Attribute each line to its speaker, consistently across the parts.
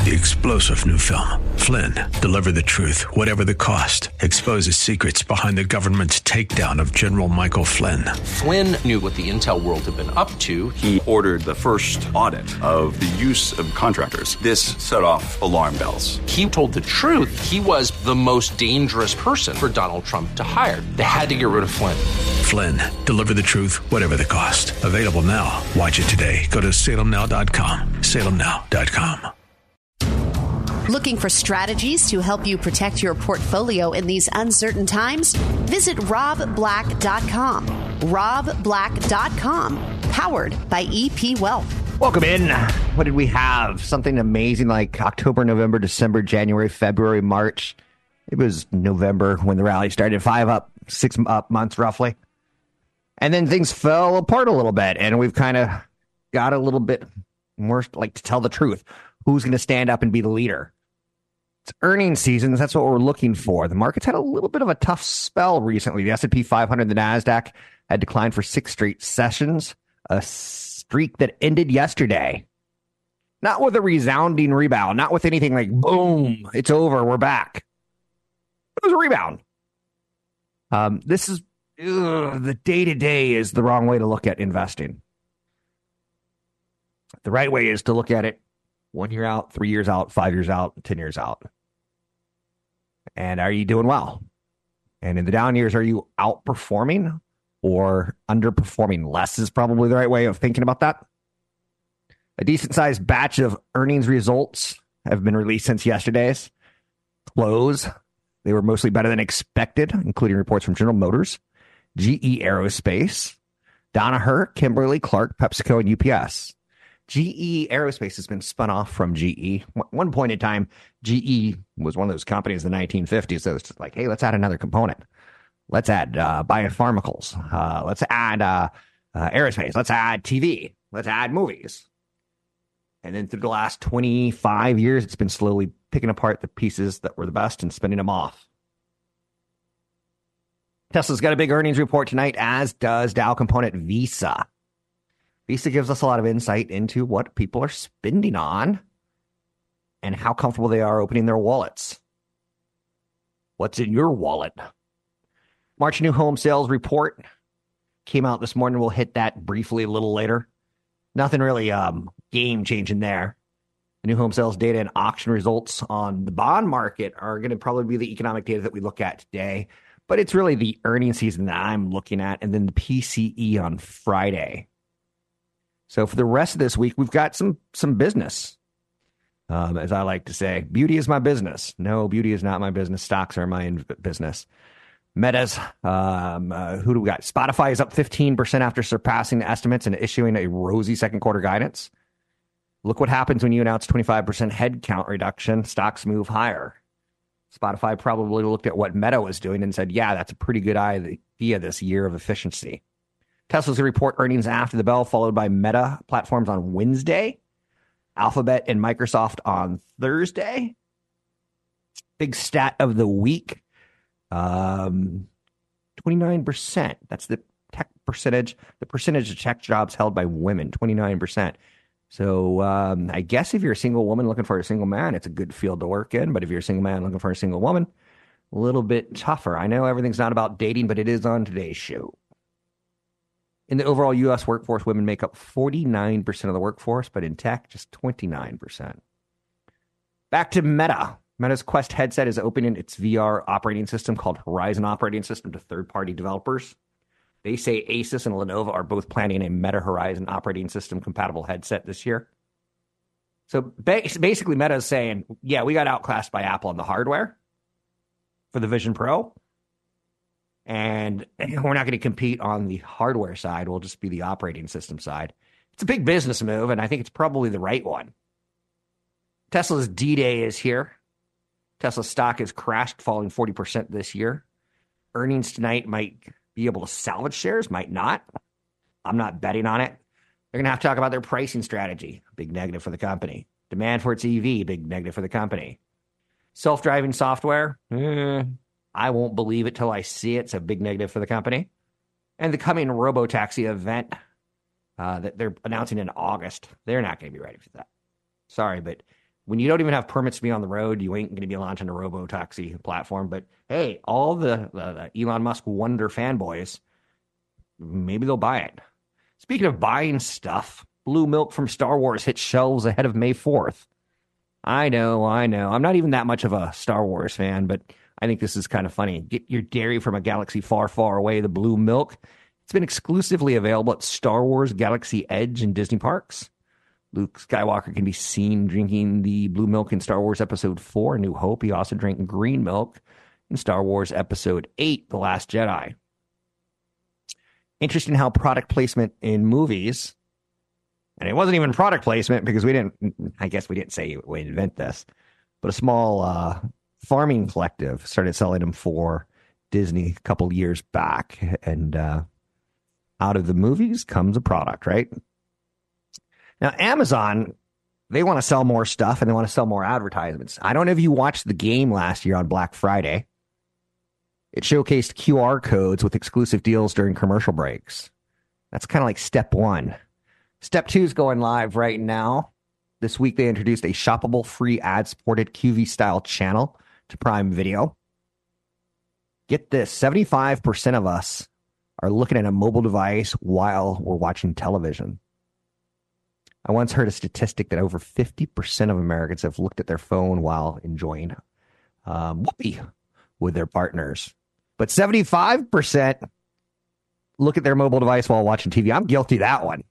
Speaker 1: The explosive new film, Flynn, deliver the truth, whatever the cost, exposes secrets behind the government's takedown of General Michael Flynn.
Speaker 2: Flynn knew what the intel world had been up to.
Speaker 3: He ordered the first audit of the use of contractors. This set off alarm bells.
Speaker 2: He told the truth. He was the most dangerous person for Donald Trump to hire. They had to get rid of Flynn.
Speaker 1: Flynn, deliver the truth, whatever the cost. Available now. Watch it today. Go to salemnow.com. salemnow.com.
Speaker 4: Looking for strategies to help you protect your portfolio in these uncertain times? Visit robblack.com. robblack.com, powered by EP Wealth.
Speaker 5: Welcome in. What did we have? Something amazing like October, November, December, January, February, March. It was November when the rally started. 5 up, 6 up months roughly. And then things fell apart a little bit, and we've kind of got a little bit more, like, to tell the truth. Who's going to stand up and be the leader? It's earnings season. That's what we're looking for. The market's had a little bit of a tough spell recently. The S&P 500, the NASDAQ had declined for 6 straight sessions, a streak that ended yesterday. Not with a resounding rebound, not with anything like, boom, it's over, we're back. It was a rebound. This is, the day-to-day is the wrong way to look at investing. The right way is to look at it 1 year out, 3 years out, 5 years out, 10 years out. And are you doing well? And in the down years, are you outperforming or underperforming? Less is probably the right way of thinking about that. A decent-sized batch of earnings results have been released since yesterday's close. They were mostly better than expected, including reports from General Motors, GE Aerospace, Danaher, Kimberly-Clark, PepsiCo, and UPS. GE Aerospace has been spun off from GE. One point in time, GE was one of those companies in the 1950s that was just like, hey, let's add another component. Let's add biopharmaceuticals. Let's add aerospace. Let's add TV. Let's add movies. And then through the last 25 years, it's been slowly picking apart the pieces that were the best and spinning them off. Tesla's got a big earnings report tonight, as does Dow component Visa. Visa gives us a lot of insight into what people are spending on and how comfortable they are opening their wallets. What's in your wallet? March new home sales report came out this morning. We'll hit that briefly a little later. Nothing really game changing there. The new home sales data and auction results on the bond market are going to probably be the economic data that we look at today. But it's really the earnings season that I'm looking at, and then the PCE on Friday. So for the rest of this week, we've got some business. As I like to say, beauty is my business. No, beauty is not my business. Stocks are my business. Meta's, who do we got? Spotify is up 15% after surpassing the estimates and issuing a rosy second quarter guidance. Look what happens when you announce 25% headcount reduction. Stocks move higher. Spotify probably looked at what Meta was doing and said, yeah, that's a pretty good idea this year of efficiency. Tesla's going to report earnings after the bell, followed by Meta Platforms on Wednesday, Alphabet and Microsoft on Thursday. Big stat of the week, 29%. That's the tech percentage, the percentage of tech jobs held by women, 29%. So I guess if you're a single woman looking for a single man, it's a good field to work in. But if you're a single man looking for a single woman, a little bit tougher. I know everything's not about dating, but it is on today's show. In the overall U.S. workforce, women make up 49% of the workforce, but in tech, just 29%. Back to Meta. Meta's Quest headset is opening its VR operating system called Horizon Operating System to third-party developers. They say Asus and Lenovo are both planning a Meta Horizon operating system compatible headset this year. So basically, Meta is saying, yeah, we got outclassed by Apple on the hardware for the Vision Pro. And we're not going to compete on the hardware side. We'll just be the operating system side. It's a big business move, and I think it's probably the right one. Tesla's D-Day is here. Tesla stock has crashed, falling 40% this year. Earnings tonight might be able to salvage shares, might not. I'm not betting on it. They're going to have to talk about their pricing strategy. Big negative for the company. Demand for its EV, big negative for the company. Self-driving software, I won't believe it till I see it. It's a big negative for the company. And the coming robo-taxi event that they're announcing in August, they're not going to be ready for that. Sorry, but When you don't even have permits to be on the road, you ain't going to be launching a robo-taxi platform. But hey, all the Elon Musk wonder fanboys, maybe they'll buy it. Speaking of buying stuff, blue milk from Star Wars hits shelves ahead of May 4th. I know. I'm not even that much of a Star Wars fan, but I think this is kind of funny. Get your dairy from a galaxy far, far away, the blue milk. It's been exclusively available at Star Wars Galaxy Edge in Disney parks. Luke Skywalker can be seen drinking the blue milk in Star Wars Episode 4, A New Hope. He also drank green milk in Star Wars Episode 8, The Last Jedi. Interesting how product placement in movies, and it wasn't even product placement because we didn't say we invent this, but a small farming collective started selling them for Disney a couple years back. And out of the movies comes a product, right? Now, Amazon, they want to sell more stuff and they want to sell more advertisements. I don't know if you watched the game last year on Black Friday. It showcased QR codes with exclusive deals during commercial breaks. That's kind of like step one. Step two is going live right now. This week, they introduced a shoppable, free ad-supported QV-style channel to Prime Video. Get this, 75% of us are looking at a mobile device while we're watching television. I once heard a statistic that over 50% of Americans have looked at their phone while enjoying whoopee with their partners. But 75% look at their mobile device while watching TV. I'm guilty of that one.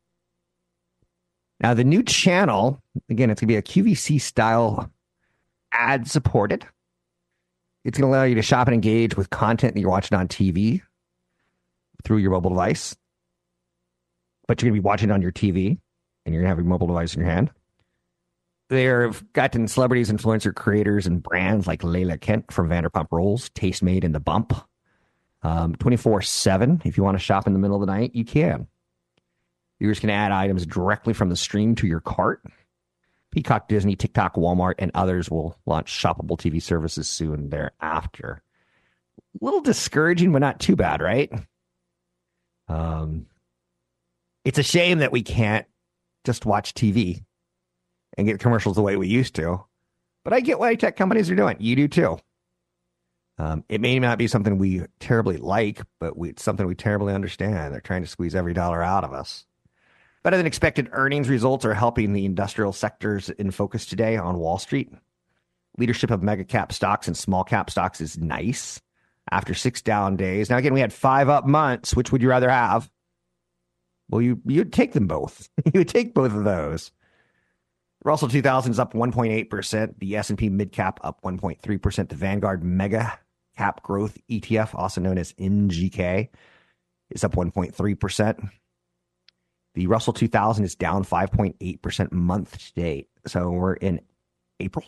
Speaker 5: Now, the new channel, again, it's going to be a QVC-style ad-supported. It's going to allow you to shop and engage with content that you're watching on TV through your mobile device. But you're going to be watching it on your TV. And you're going to have your mobile device in your hand. They've gotten celebrities, influencer creators, and brands like Layla Kent from Vanderpump Rules, Tastemade, and The Bump. 24/7. If you want to shop in the middle of the night, you can. You're just going to add items directly from the stream to your cart. Peacock, Disney, TikTok, Walmart, and others will launch shoppable TV services soon thereafter. A little discouraging, but not too bad, right? It's a shame that we can't just watch TV and get commercials the way we used to. But I get why tech companies are doing it. You do too. It may not be something we terribly like, but it's something we terribly understand. They're trying to squeeze every dollar out of us. Better than expected earnings results are helping the industrial sectors in focus today on Wall Street. Leadership of mega cap stocks and small cap stocks is nice after 6 down days. Now, again, we had 5 up months. Which would you rather have? Well, you'd take them both. You would take both of those. Russell 2000 is up 1.8%. The S&P mid-cap up 1.3%. The Vanguard Mega Cap Growth ETF, also known as NGK, is up 1.3%. The Russell 2000 is down 5.8% month to date. So we're in April.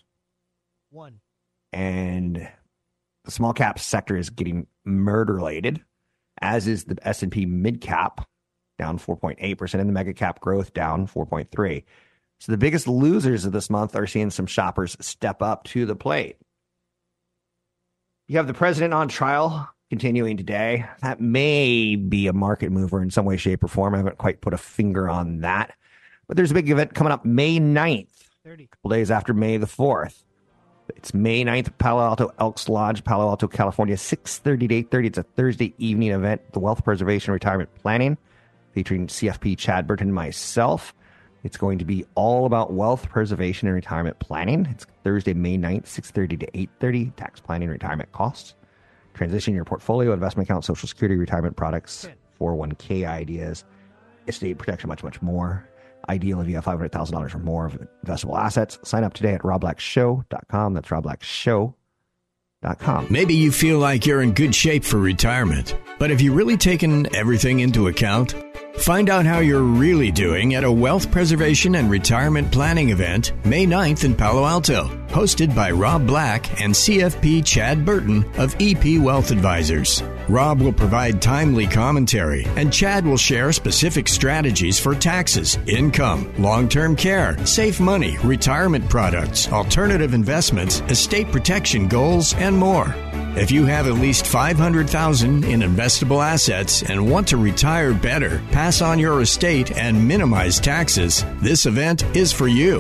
Speaker 5: And the small cap sector is getting murder-related, as is the S&P mid-cap, down 4.8%, and the mega cap growth down 4.3%. So the biggest losers of this month are seeing some shoppers step up to the plate. You have the president on trial continuing today. That may be a market mover in some way, shape, or form. I haven't quite put a finger on that. But there's a big event coming up May 9th, a couple days after May the 4th. It's May 9th, Palo Alto Elks Lodge, Palo Alto, California, 6:30 to 8:30. It's a Thursday evening event, the Wealth Preservation Retirement Planning, featuring CFP Chad Burton and myself. It's going to be all about wealth preservation and retirement planning. It's Thursday, May 9th, 6:30 to 8:30. Tax planning, retirement costs, transition your portfolio, investment account, Social Security, retirement products, 401k ideas, estate protection, much, much more. Ideal if you have $500,000 or more of investable assets. Sign up today at robblackshow.com. That's robblackshow.com.
Speaker 1: Maybe you feel like you're in good shape for retirement, but have you really taken everything into account? Find out how you're really doing at a wealth preservation and retirement planning event May 9th in Palo Alto, hosted by Rob Black and CFP Chad Burton of EP Wealth Advisors. Rob will provide timely commentary, and Chad will share specific strategies for taxes, income, long-term care, safe money, retirement products, alternative investments, estate protection goals, and more. If you have at least $500,000 in investable assets and want to retire better, pass on your estate, and minimize taxes, this event is for you.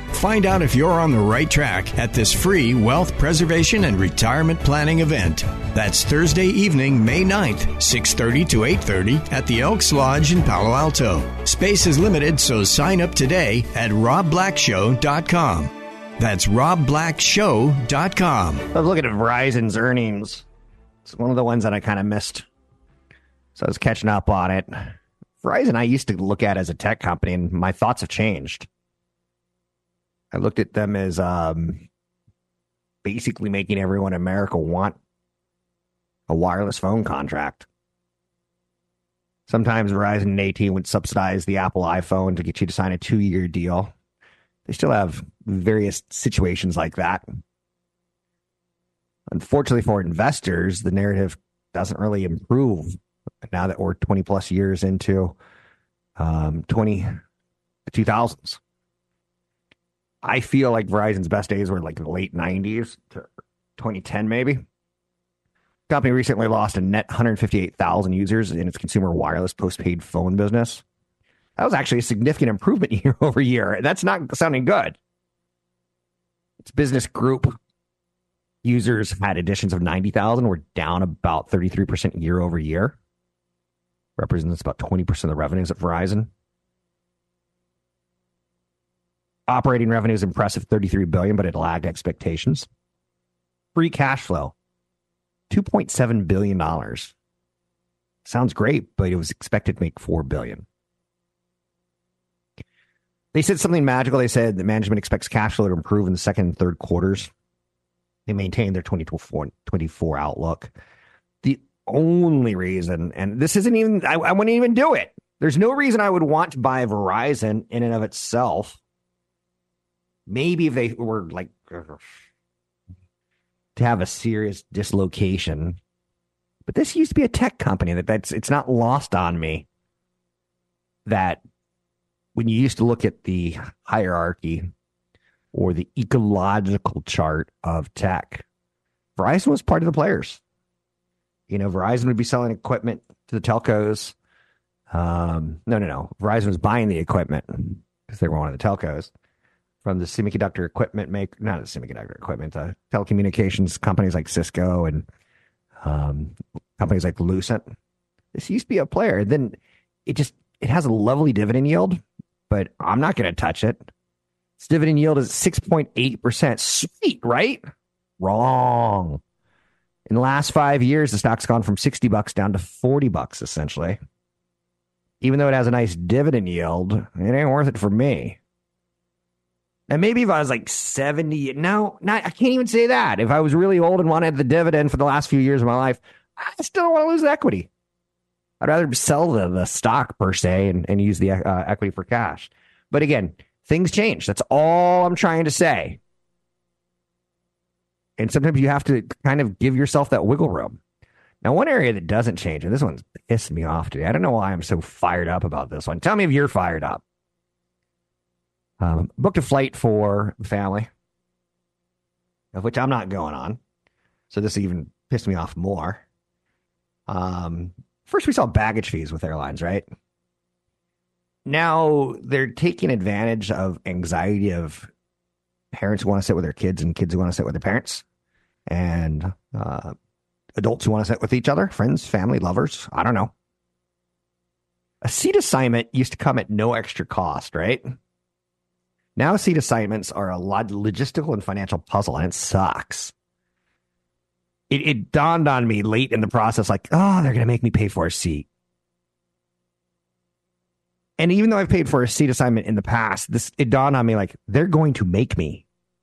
Speaker 1: Find out if you're on the right track at this free wealth preservation and retirement planning event. That's Thursday evening, May 9th, 6:30 to 8:30 at the Elks Lodge in Palo Alto. Space is limited, so sign up today at robblackshow.com. That's robblackshow.com.
Speaker 5: I was looking at Verizon's earnings. It's one of the ones that I kind of missed. So I was catching up on it. Verizon, I used to look at as a tech company, and my thoughts have changed. I looked at them as basically making everyone in America want a wireless phone contract. Sometimes Verizon and AT&T would subsidize the Apple iPhone to get you to sign a 2-year deal. They still have various situations like that. Unfortunately for investors, the narrative doesn't really improve now that we're 20 plus years into the 2000s. I feel like Verizon's best days were like the late 90s to 2010, maybe. The company recently lost a net 158,000 users in its consumer wireless postpaid phone business. That was actually a significant improvement year over year. That's not sounding good. Its business group users had additions of 90,000, were down about 33% year over year. Represents about 20% of the revenues at Verizon. Operating revenue is impressive, $33 billion, but it lagged expectations. Free cash flow, $2.7 billion. Sounds great, but it was expected to make $4 billion. They said something magical. They said that management expects cash flow to improve in the second and third quarters. They maintained their 2024 outlook. The only reason, and this isn't even, I wouldn't even do it. There's no reason I would want to buy Verizon in and of itself. Maybe if they were like to have a serious dislocation. But this used to be a tech company it's not lost on me that when you used to look at the hierarchy or the ecological chart of tech, Verizon was part of the players. You know, Verizon would be selling equipment to the telcos. No. Verizon was buying the equipment because they were one of the telcos from the semiconductor equipment not the semiconductor equipment, telecommunications companies like Cisco and companies like Lucent. This used to be a player. Then it has a lovely dividend yield, but I'm not going to touch it. Its dividend yield is 6.8%. Sweet, right? Wrong. In the last 5 years, the stock's gone from $60 down to $40, essentially. Even though it has a nice dividend yield, it ain't worth it for me. And maybe if I was like 70, I can't even say that. If I was really old and wanted the dividend for the last few years of my life, I still don't want to lose the equity. I'd rather sell the stock per se and use the equity for cash. But again, things change. That's all I'm trying to say. And sometimes you have to kind of give yourself that wiggle room. Now, one area that doesn't change, and this one's pissed me off today. I don't know why I'm so fired up about this one. Tell me if you're fired up. Booked a flight for the family, of which I'm not going on. So this even pissed me off more. First, we saw baggage fees with airlines, right? Now they're taking advantage of anxiety of parents who want to sit with their kids and kids who want to sit with their parents, and adults who want to sit with each other, friends, family, lovers. I don't know. A seat assignment used to come at no extra cost, right? Now seat assignments are a logistical and financial puzzle, and it sucks. It dawned on me late in the process, like, they're going to make me pay for a seat. And even though I've paid for a seat assignment in the past, it dawned on me, like, they're going to make me.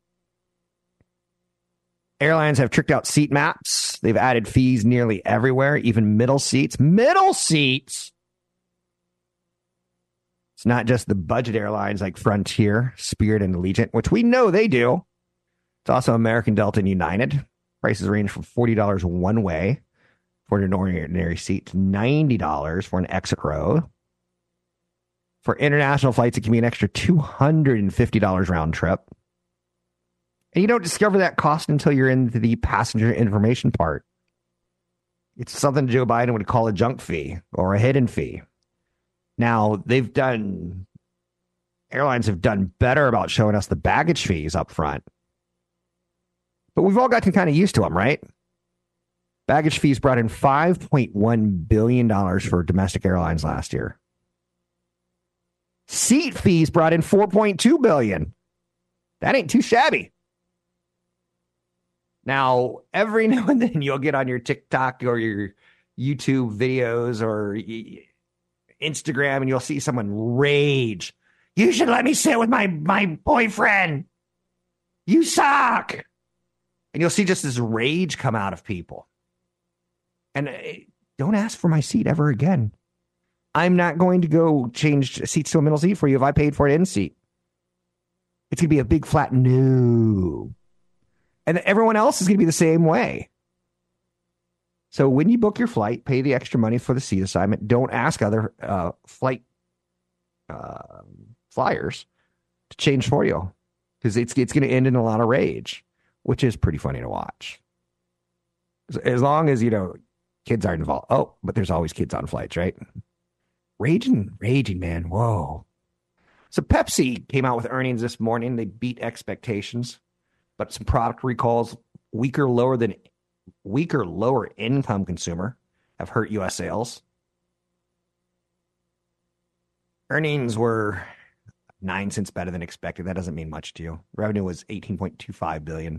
Speaker 5: Airlines have tricked out seat maps. They've added fees nearly everywhere, even middle seats. Middle seats! It's not just the budget airlines like Frontier, Spirit, and Allegiant, which we know they do. It's also American, Delta, and United. Prices range from $40 one way for an ordinary seat to $90 for an exit row. For international flights, it can be an extra $250 round trip. And you don't discover that cost until you're in the passenger information part. It's something Joe Biden would call a junk fee or a hidden fee. Now, they've done airlines have done better about showing us the baggage fees up front. But we've all gotten kind of used to them, right? Baggage fees brought in $5.1 billion for domestic airlines last year. Seat fees brought in $4.2 billion. That ain't too shabby. Now, every now and then you'll get on your TikTok or your YouTube videos or Instagram and you'll see someone rage. You should let me sit with my boyfriend. You suck. And you'll see just this rage come out of people. And don't ask for my seat ever again. I'm not going to go change seats to a middle seat for you if I paid for it in seat. It's going to be a big flat no. And everyone else is going to be the same way. So when you book your flight, pay the extra money for the seat assignment. Don't ask other flight flyers to change for you. Because it's going to end in a lot of rage, which is pretty funny to watch. As long as, kids aren't involved. Oh, but there's always kids on flights, right? Raging, man. Whoa. So Pepsi came out with earnings this morning. They beat expectations, but some product recalls, weaker, lower income consumer have hurt U.S. sales. Earnings were 9 cents better than expected. That doesn't mean much to you. Revenue was $18.25 billion.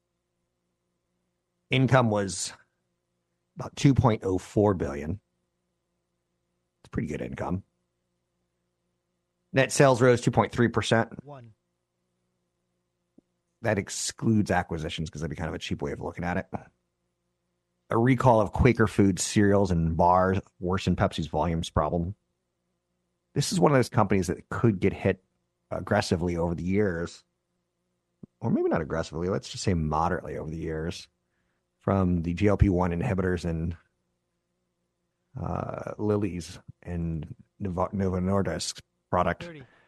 Speaker 5: Income was about $2.04 billion. It's pretty good income. Net sales rose 2.3%. That excludes acquisitions because that'd be kind of a cheap way of looking at it. A recall of Quaker Foods cereals and bars worsened Pepsi's volumes problem. This is one of those companies that could get hit aggressively over the years. Or maybe not aggressively, let's just say moderately over the years. From the GLP-1 inhibitors and Lilly's and Novo Nordisk product.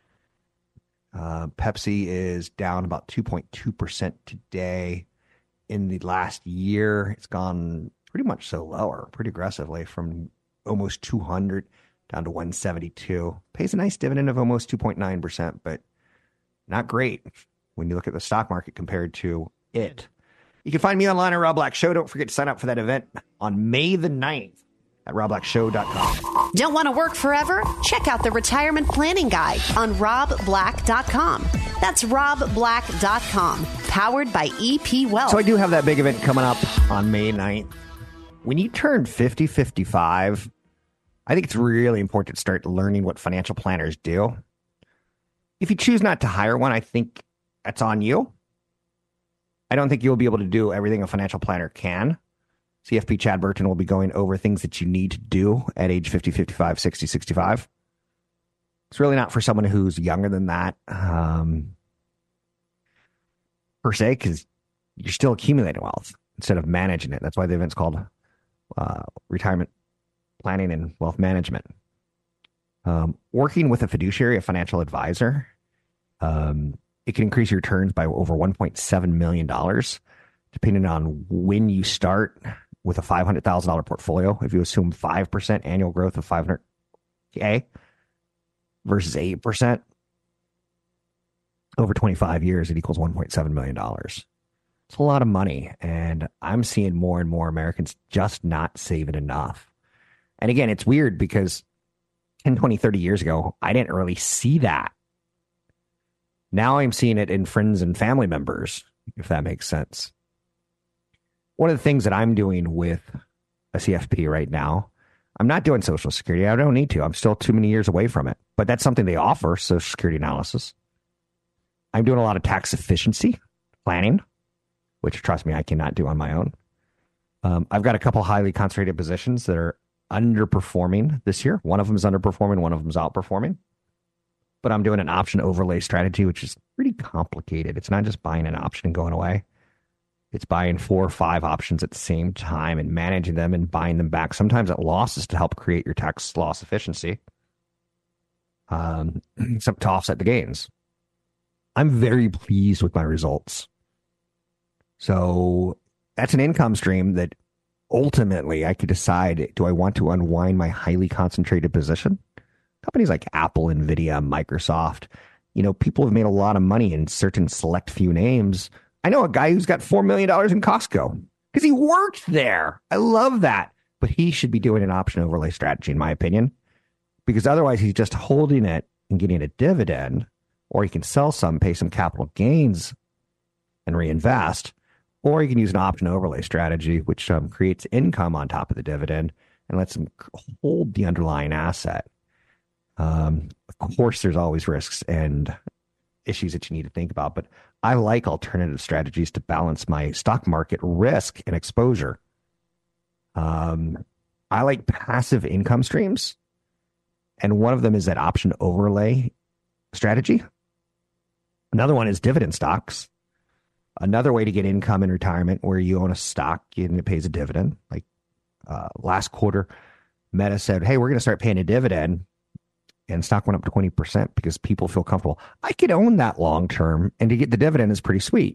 Speaker 5: Pepsi is down about 2.2% today. In the last year, it's gone pretty much so lower, pretty aggressively, from almost 200 down to 172. Pays a nice dividend of almost 2.9%, but not great when you look at the stock market compared to it. You can find me online at Rob Black Show. Don't forget to sign up for that event on May the 9th at robblackshow.com.
Speaker 4: Don't want to work forever? Check out the Retirement Planning Guide on robblack.com. That's robblack.com, powered by EP Wealth.
Speaker 5: So I do have that big event coming up on May 9th. When you turn 50, 55, I think it's really important to start learning what financial planners do. If you choose not to hire one, I think that's on you. I don't think you'll be able to do everything a financial planner can. CFP Chad Burton will be going over things that you need to do at age 50, 55, 60, 65. It's really not for someone who's younger than that, per se, because you're still accumulating wealth instead of managing it. That's why the event's called Retirement Planning and Wealth Management. Working with a fiduciary, a financial advisor, it can increase your returns by over $1.7 million, depending on when you start with a $500,000 portfolio. If you assume 5% annual growth of $500K versus 8%, over 25 years, it equals $1.7 million. It's a lot of money, and I'm seeing more and more Americans just not saving enough. And again, it's weird because 10, 20, 30 years ago, I didn't really see that. Now I'm seeing it in friends and family members, if that makes sense. One of the things that I'm doing with a CFP right now, I'm not doing Social Security. I don't need to. I'm still too many years away from it. But that's something they offer, Social Security analysis. I'm doing a lot of tax efficiency planning, which, trust me, I cannot do on my own. I've got a couple highly concentrated positions that are underperforming this year. One of them is underperforming. One of them is outperforming. But I'm doing an option overlay strategy, which is pretty complicated. It's not just buying an option and going away. It's buying 4 or 5 options at the same time and managing them and buying them back, sometimes at losses to help create your tax loss efficiency, to offset the gains. I'm very pleased with my results. So that's an income stream that ultimately I could decide, do I want to unwind my highly concentrated position? Companies like Apple, NVIDIA, Microsoft, people have made a lot of money in certain select few names. I know a guy who's got $4 million in Costco because he worked there. I love that. But he should be doing an option overlay strategy, in my opinion, because otherwise he's just holding it and getting a dividend, or he can sell some, pay some capital gains and reinvest, or he can use an option overlay strategy, which creates income on top of the dividend and lets him hold the underlying asset. Of course, there's always risks and issues that you need to think about, but I like alternative strategies to balance my stock market risk and exposure. I like passive income streams, and one of them is that option overlay strategy. Another one is dividend stocks. Another way to get income in retirement where you own a stock and it pays a dividend. Like last quarter, Meta said, hey, we're going to start paying a dividend. And stock went up 20% because people feel comfortable. I could own that long term, and to get the dividend is pretty sweet.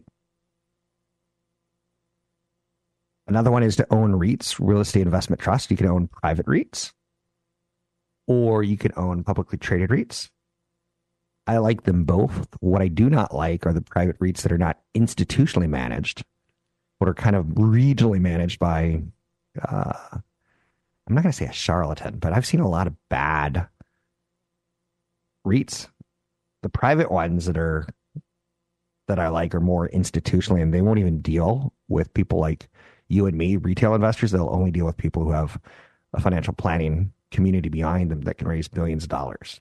Speaker 5: Another one is to own REITs, real estate investment trust. You can own private REITs, or you can own publicly traded REITs. I like them both. What I do not like are the private REITs that are not institutionally managed, but are kind of regionally managed by, I'm not going to say a charlatan, but I've seen a lot of bad REITs. The private ones that I like are more institutionally, and they won't even deal with people like you and me, retail investors. They'll only deal with people who have a financial planning community behind them that can raise billions of dollars.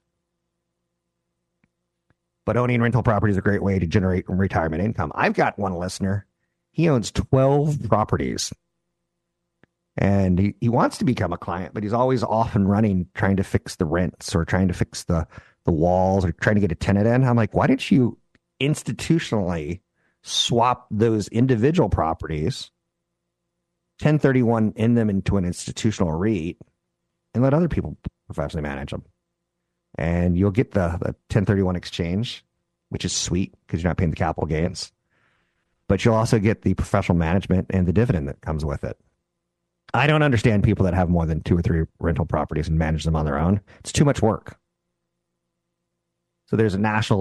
Speaker 5: But owning rental property is a great way to generate retirement income. I've got one listener. He owns 12 properties. And he wants to become a client, but he's always off and running trying to fix the rents or trying to fix the walls or trying to get a tenant in. I'm like, why didn't you institutionally swap those individual properties, 1031 in them into an institutional REIT, and let other people professionally manage them? And you'll get the 1031 exchange, which is sweet because you're not paying the capital gains. But you'll also get the professional management and the dividend that comes with it. I don't understand people that have more than 2 or 3 rental properties and manage them on their own. It's too much work. So there's a national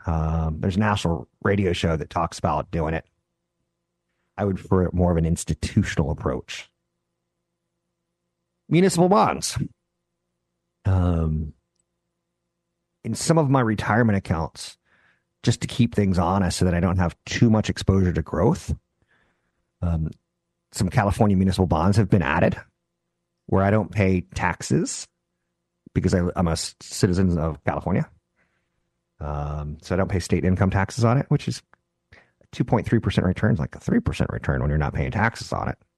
Speaker 5: radio show that talks about doing it. I would prefer more of an institutional approach. Municipal bonds. In some of my retirement accounts, just to keep things honest so that I don't have too much exposure to growth, some California municipal bonds have been added where I don't pay taxes because I'm a citizen of California. So I don't pay state income taxes on it, which is 2.3% return is like a 3% return when you're not paying taxes on it.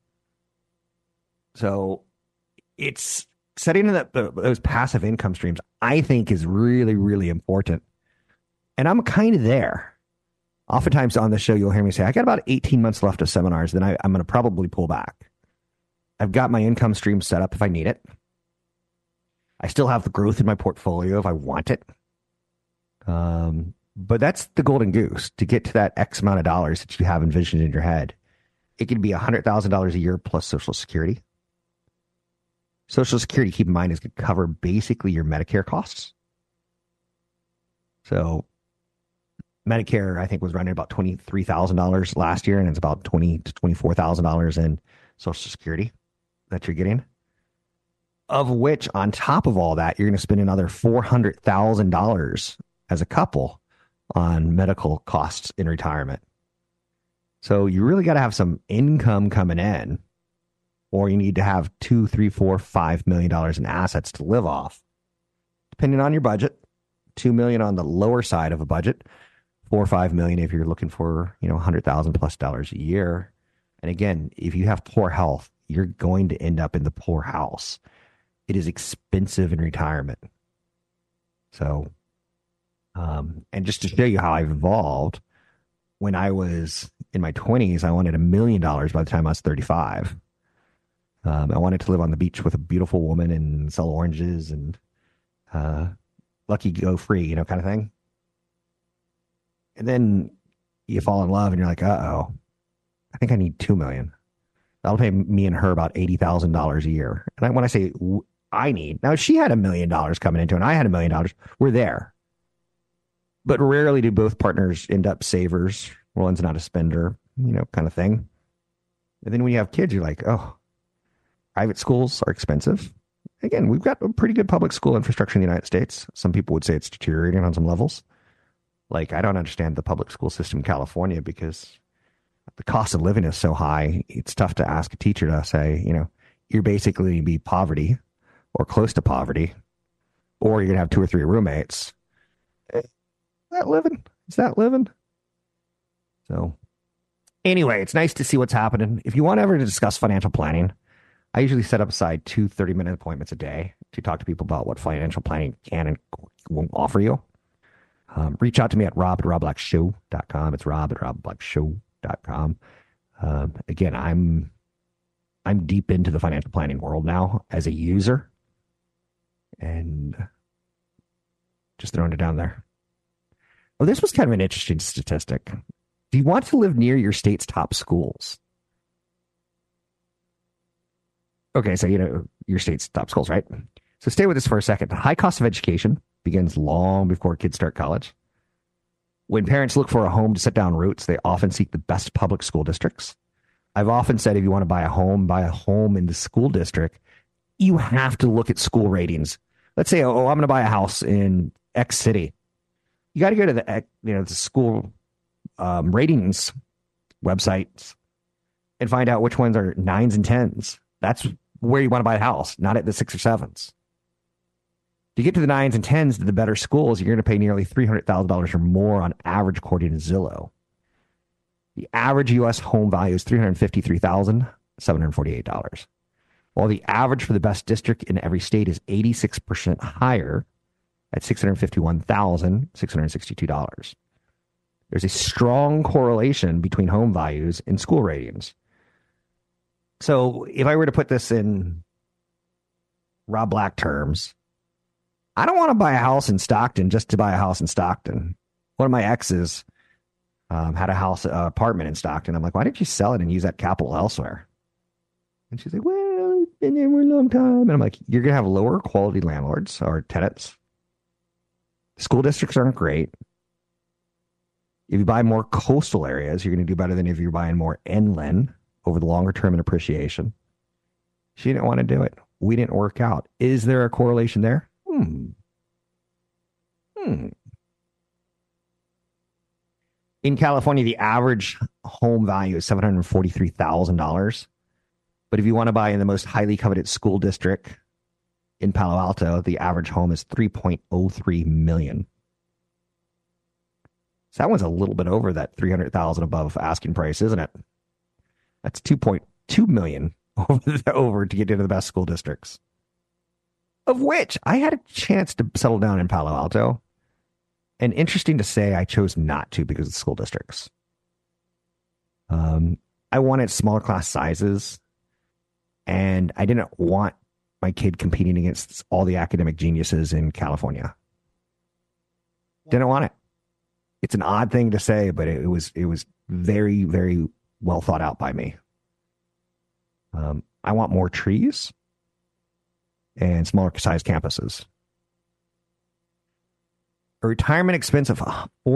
Speaker 5: So it's setting those passive income streams, I think, is really, really important. And I'm kind of there. Oftentimes on the show, you'll hear me say, I got about 18 months left of seminars, then I'm going to probably pull back. I've got my income stream set up if I need it. I still have the growth in my portfolio if I want it. But that's the golden goose to get to that X amount of dollars that you have envisioned in your head. It could be $100,000 a year plus Social Security. Social Security, keep in mind, is going to cover basically your Medicare costs. So Medicare, I think, was running about $23,000 last year, and it's about $20,000 to $24,000 in Social Security that you're getting. Of which, on top of all that, you're going to spend another $400,000 as a couple on medical costs in retirement. So you really got to have some income coming in, or you need to have $2, $3, $4, $5 million in assets to live off, depending on your budget. $2 million on the lower side of a budget, $4 or $5 million if you're looking for $100,000 plus dollars a year. And again, if you have poor health, you're going to end up in the poor house. It is expensive in retirement. So, and just to show you how I've evolved, when I was in my 20s, I wanted $1 million by the time I was 35. I wanted to live on the beach with a beautiful woman and sell oranges and lucky go free, kind of thing. And then you fall in love and you're like, uh-oh, I think I need $2 million. That'll pay me and her about $80,000 a year. And when I say I need, now she had $1 million coming into it and I had $1 million, we're there. but rarely do both partners end up savers. One's not a spender, kind of thing. And then when you have kids, you're like, oh, private schools are expensive. Again, we've got a pretty good public school infrastructure in the United States. Some people would say it's deteriorating on some levels. Like, I don't understand the public school system in California because the cost of living is so high. It's tough to ask a teacher to say, you're basically going to be poverty or close to poverty, or you're going to have 2 or 3 roommates. Is that living? So anyway, it's nice to see what's happening. If you want ever to discuss financial planning, I usually set up aside 2 30-minute appointments a day to talk to people about what financial planning can and won't offer you. Reach out to me at rob@robblackshow.com. It's rob@robblackshow.com. Again, I'm deep into the financial planning world now as a user, and just throwing it down there. Oh, this was kind of an interesting statistic. Do you want to live near your state's top schools? Okay, so your state's top schools, right? So stay with us for a second. The high cost of education begins long before kids start college. When parents look for a home to set down roots, they often seek the best public school districts. I've often said if you want to buy a home in the school district, you have to look at school ratings. Let's say, I'm going to buy a house in X city. You got to go to the school ratings websites and find out which ones are 9s and 10s. That's where you want to buy a house, not at the 6 or 7s. To get to the 9s and 10s to the better schools, you're going to pay nearly $300,000 or more on average, according to Zillow. The average U.S. home value is $353,748, while the average for the best district in every state is 86% higher at $651,662. There's a strong correlation between home values and school ratings. So if I were to put this in Rob Black terms, I don't want to buy a house in Stockton just to buy a house in Stockton. One of my exes had a apartment in Stockton. I'm like, why didn't you sell it and use that capital elsewhere? And she's like, well, it's been there for a long time. And I'm like, you're going to have lower quality landlords or tenants. School districts aren't great. If you buy more coastal areas, you're going to do better than if you're buying more inland over the longer term in appreciation. She didn't want to do it. We didn't work out. Is there a correlation there? In California, the average home value is $743,000. But if you want to buy in the most highly coveted school district in Palo Alto, the average home is $3.03 million. So that one's a little bit over that $300,000 above asking price, isn't it? That's $2.2 million over to get into the best school districts. Of which I had a chance to settle down in Palo Alto. And interesting to say, I chose not to because of the school districts. I wanted smaller class sizes, and I didn't want my kid competing against all the academic geniuses in California. Didn't want it. It's an odd thing to say, but it was very, very well thought out by me. I want more trees and smaller size campuses. A retirement expense of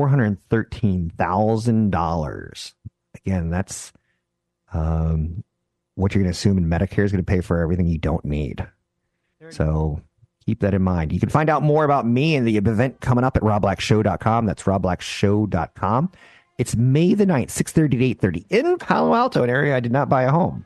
Speaker 5: $413,000. Again, that's what you're going to assume in Medicare is going to pay for everything you don't need. So keep that in mind. You can find out more about me and the event coming up at robblackshow.com. That's robblackshow.com. It's May the 9th, 6:30 to 8:30 in Palo Alto, an area I did not buy a home.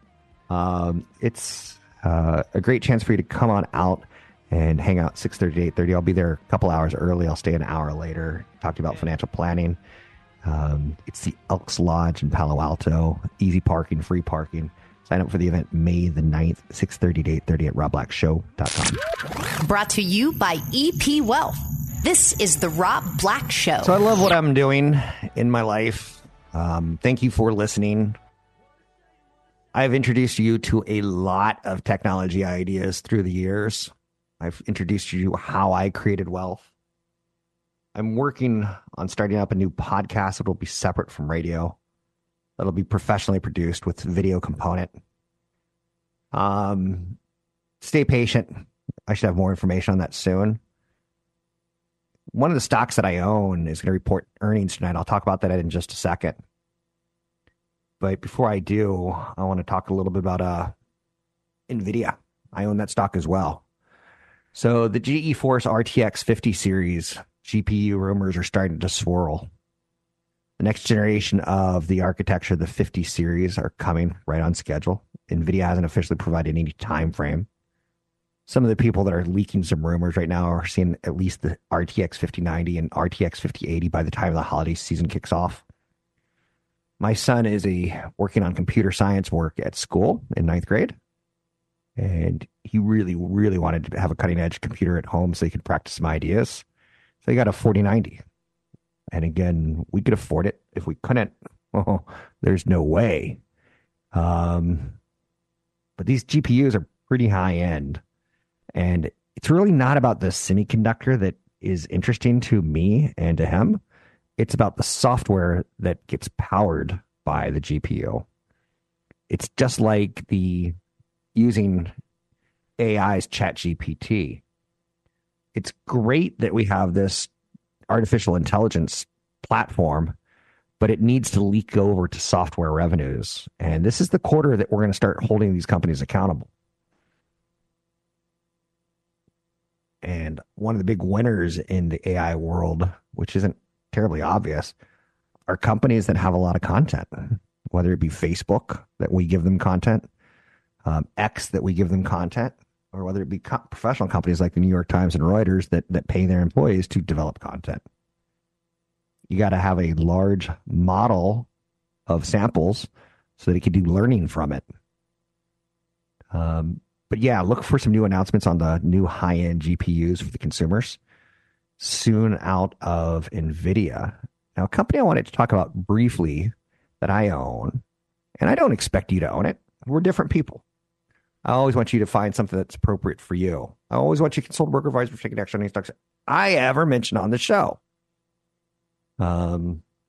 Speaker 5: It's a great chance for you to come on out and hang out 6:30 to 8:30. I'll be there a couple hours early. I'll stay an hour later, talk to you about financial planning. It's the Elks Lodge in Palo Alto. Easy parking, free parking. Sign up for the event May the 9th, 6:30 to 8:30 at robblackshow.com.
Speaker 4: Brought to you by EP Wealth. This is the Rob Black Show.
Speaker 5: So I love what I'm doing in my life. Thank you for listening. I've introduced you to a lot of technology ideas through the years. I've introduced you to how I created wealth. I'm working on starting up a new podcast that will be separate from radio. That'll be professionally produced with video component. Stay patient. I should have more information on that soon. One of the stocks that I own is going to report earnings tonight. I'll talk about that in just a second. But before I do, I want to talk a little bit about NVIDIA. I own that stock as well. So the GeForce RTX 50 series GPU rumors are starting to swirl. The next generation of the architecture, the 50 series, are coming right on schedule. NVIDIA hasn't officially provided any time frame. Some of the people that are leaking some rumors right now are seeing at least the RTX 5090 and RTX 5080 by the time the holiday season kicks off. My son is working on computer science work at school in 9th grade. And he really, really wanted to have a cutting-edge computer at home so he could practice some ideas. So he got a 4090. And again, we could afford it. If we couldn't, well, there's no way. But these GPUs are pretty high-end. And it's really not about the semiconductor that is interesting to me and to him. It's about the software that gets powered by the GPU. It's just like using AI's ChatGPT. It's great that we have this artificial intelligence platform, but it needs to leak over to software revenues. And this is the quarter that we're going to start holding these companies accountable. And one of the big winners in the AI world, which isn't terribly obvious, are companies that have a lot of content, whether it be Facebook, that we give them content, X, that we give them content, or whether it be professional companies like the New York Times and Reuters that pay their employees to develop content. You got to have a large model of samples so that it can do learning from it. But yeah, look for some new announcements on the new high-end GPUs for the consumers soon out of NVIDIA. Now, a company I wanted to talk about briefly that I own, and I don't expect you to own it. We're different people. I always want you to find something that's appropriate for you. I always want you to consult a broker advisor for taking action on any stocks I ever mentioned on the show. I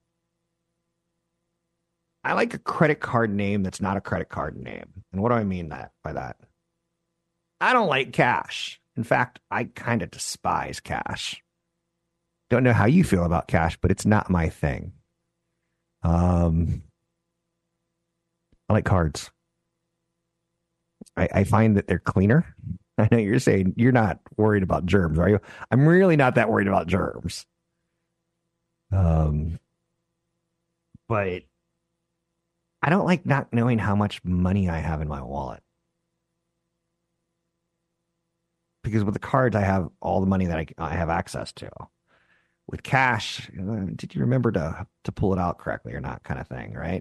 Speaker 5: like a credit card name that's not a credit card name. And what do I mean by that? I don't like cash. In fact, I kind of despise cash. Don't know how you feel about cash, but it's not my thing. I like cards. I find that they're cleaner. I know you're saying you're not worried about germs, are you? I'm really not that worried about germs. But I don't like not knowing how much money I have in my wallet. Because with the cards, I have all the money that I have access to. With cash, did you remember to pull it out correctly or not, kind of thing, right?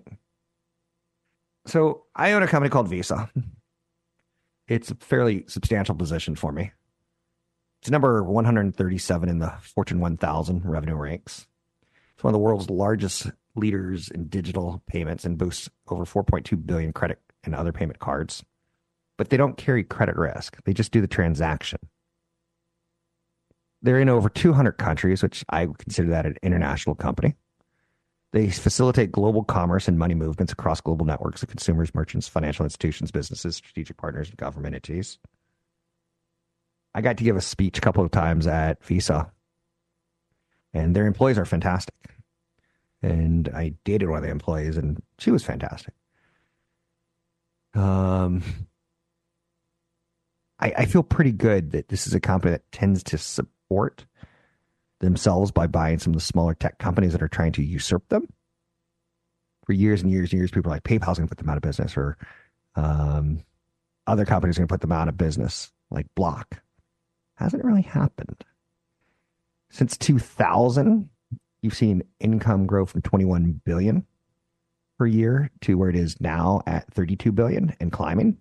Speaker 5: So I own a company called Visa. It's a fairly substantial position for me. It's number 137 in the Fortune 1000 revenue ranks. It's one of the world's largest leaders in digital payments and boasts over 4.2 billion credit and other payment cards. But they don't carry credit risk. They just do the transaction. They're in over 200 countries, which I would consider that an international company. They facilitate global commerce and money movements across global networks of consumers, merchants, financial institutions, businesses, strategic partners, and government entities. I got to give a speech a couple of times at Visa, and their employees are fantastic. And I dated one of the employees, and she was fantastic. I feel pretty good that this is a company that tends to support themselves by buying some of the smaller tech companies that are trying to usurp them. For years and years and years, people are like, PayPal's going to put them out of business, or other companies are going to put them out of business, like Block. Hasn't really happened. Since 2000, you've seen income grow from 21 billion per year to where it is now at 32 billion and climbing.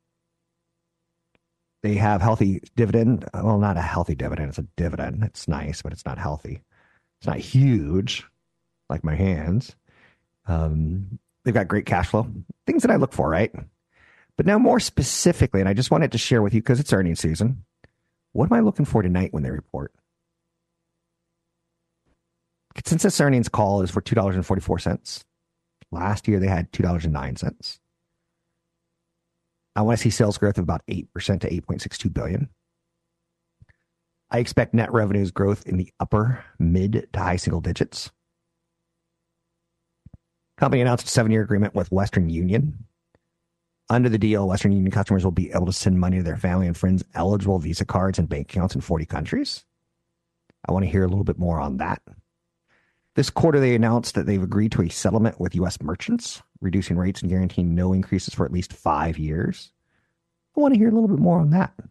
Speaker 5: They have healthy dividend. Well, not a healthy dividend. It's a dividend. It's nice, but it's not healthy. It's not huge, like my hands. They've got great cash flow. Things that I look for, right? But now more specifically, and I just wanted to share with you because it's earnings season, what am I looking for tonight when they report? Consensus earnings call is for $2.44. Last year, they had $2.09. I want to see sales growth of about 8% to $8.62 billion. I expect net revenues growth in the upper mid to high single digits. Company announced a 7-year agreement with Western Union. Under the deal, Western Union customers will be able to send money to their family and friends eligible Visa cards and bank accounts in 40 countries. I want to hear a little bit more on that. This quarter, they announced that they've agreed to a settlement with U.S. merchants, reducing rates and guaranteeing no increases for at least 5 years. I want to hear a little bit more on that.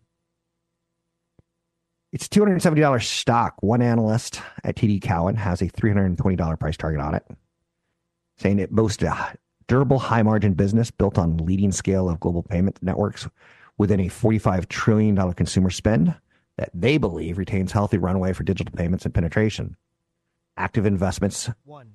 Speaker 5: It's $270 stock. One analyst at TD Cowen has a $320 price target on it, saying it boasts a durable, high-margin business built on leading scale of global payment networks within a $45 trillion consumer spend that they believe retains healthy runway for digital payments and penetration. Active investments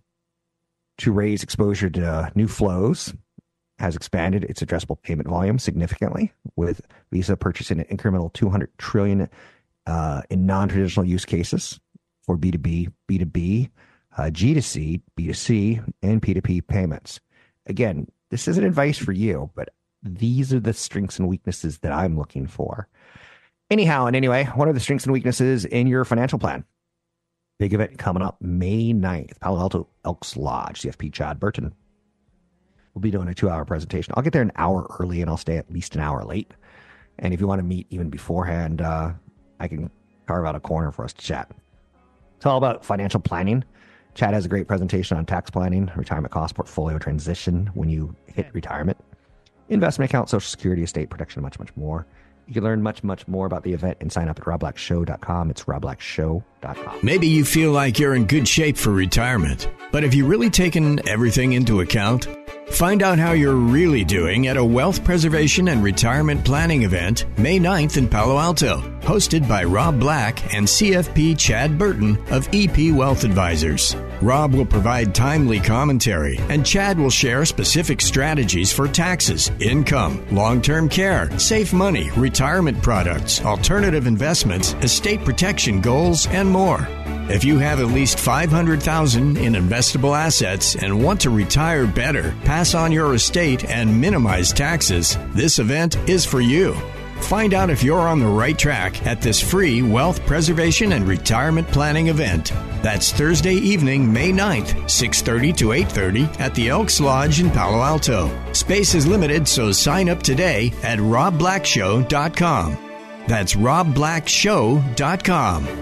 Speaker 5: to raise exposure to new flows has expanded its addressable payment volume significantly, with Visa purchasing an incremental $200 trillion in non-traditional use cases for B2B, B2B, G2C, B2C, and P2P payments. Again, this isn't advice for you, but these are the strengths and weaknesses that I'm looking for. Anyhow and anyway, what are the strengths and weaknesses in your financial plan? Big event coming up May 9th, Palo Alto Elks Lodge, CFP Chad Burton. We'll be doing a 2-hour presentation. I'll get there an hour early and I'll stay at least an hour late. And if you want to meet even beforehand, I can carve out a corner for us to chat. It's all about financial planning. Chad has a great presentation on tax planning, retirement cost, portfolio transition when you hit retirement, investment account, Social Security, estate protection, much, much more. You can learn much, much more about the event and sign up at robblackshow.com. It's robblackshow.com.
Speaker 1: Maybe you feel like you're in good shape for retirement, but have you really taken everything into account? Find out how you're really doing at a wealth preservation and retirement planning event May 9th in Palo Alto, hosted by Rob Black and CFP Chad Burton of EP Wealth Advisors. Rob will provide timely commentary, and Chad will share specific strategies for taxes, income, long-term care, safe money, retirement products, alternative investments, estate protection goals, and more. If you have at least $500,000 in investable assets and want to retire better, pass on your estate, and minimize taxes, this event is for you. Find out if you're on the right track at this free wealth preservation and retirement planning event. That's Thursday evening, May 9th, 6:30 to 8:30 at the Elks Lodge in Palo Alto. Space is limited, so sign up today at robblackshow.com. That's robblackshow.com.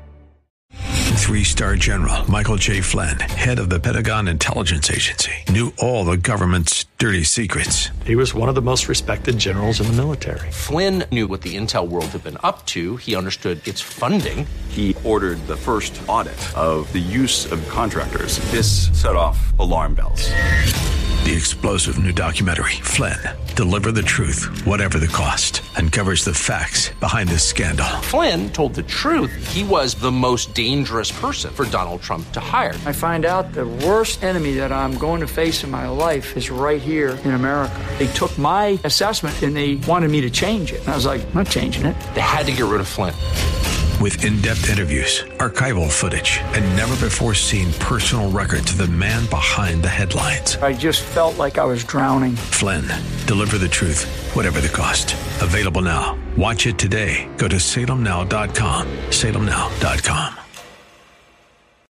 Speaker 6: 3-star General Michael J. Flynn, head of the Pentagon Intelligence Agency, knew all the government's dirty secrets.
Speaker 7: He was one of the most respected generals in the military.
Speaker 2: Flynn knew what the intel world had been up to. He understood its funding.
Speaker 3: He ordered the first audit of the use of contractors. This set off alarm bells.
Speaker 6: The explosive new documentary, Flynn, Deliver the Truth, Whatever the Cost, uncovers the facts behind this scandal.
Speaker 2: Flynn told the truth. He was the most dangerous person for Donald Trump to hire.
Speaker 8: I find out the worst enemy that I'm going to face in my life is right here in America. They took my assessment and they wanted me to change it. And I was like, I'm not changing it.
Speaker 2: They had to get rid of Flynn.
Speaker 6: With in-depth interviews, archival footage, and never-before-seen personal records of the man behind the headlines.
Speaker 8: I just felt like I was drowning.
Speaker 6: Flynn, Deliver the Truth, Whatever the Cost. Available now. Watch it today. Go to salemnow.com. salemnow.com.